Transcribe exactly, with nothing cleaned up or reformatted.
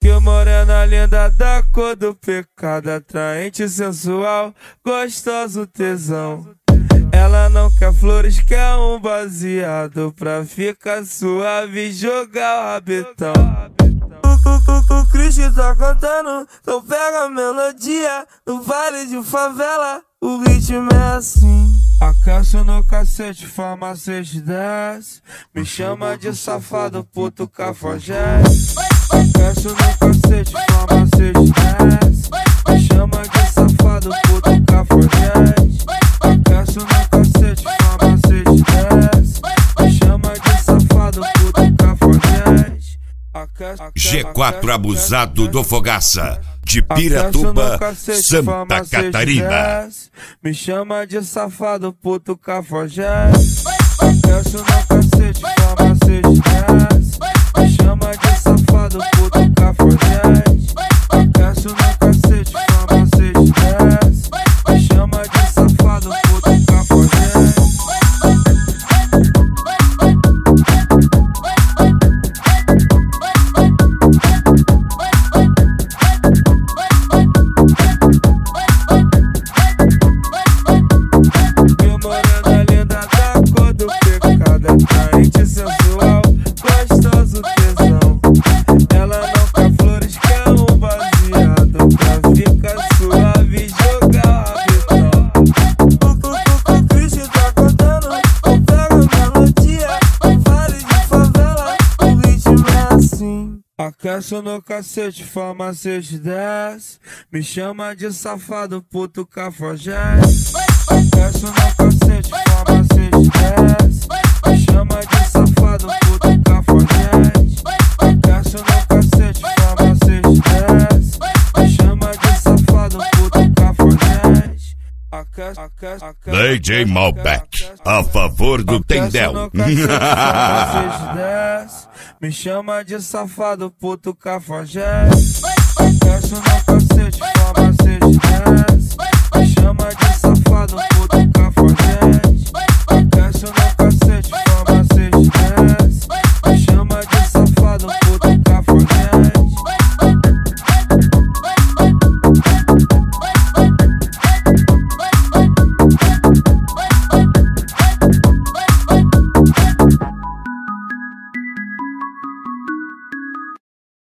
Que morena linda da cor do pecado, atraente, sensual, gostoso, tesão. Ela não quer flores, quer um baseado pra ficar suave e jogar o rabetão. O, o, o, o Cristo tá cantando, então pega a melodia. No vale de favela, o ritmo é assim. Aqueço no cacete, farmacêutico desce. Me chama de safado, puto cafajeste. Aqueço no cacete, farmacêutico desce. Me chama de safado, puto cafajeste. Aqueço no cacete, farmacêutico desce. Me chama de safado, puto cafajeste. G quatro Abusado do Fogaça, de Piratuba, Santa Catarina. Me chama de safado, puto cafajeste. Aqueço no cacete, farmacêutico desce. Me chama de safado, puto cafajeste. Aqueço no cacete, farmacêutico desce. Me chama de safado, puto cafajeste. Atraente, sensual, gostoso, tesão. Ela não quer flores, quer um baseado pra ficar suave e jogar o rabetão. O, o, o, o Cristo tá cantando, então pega a melodia. No vale de favela, o ritmo é assim. Aqueço no cacete, farmacêutico desce. Me chama de safado, puto cafajeste. Aqueço no cacete, farmacêutico desce. Me chama de safado, puto cafajeste. Aqueço no cacete, farmacêutico desce. Me chama de safado, puto cafajeste. D J Malbec, a favor do Tendel. Me chama de safado, puto cafajeste. Aqueço no cacete, farmacêutico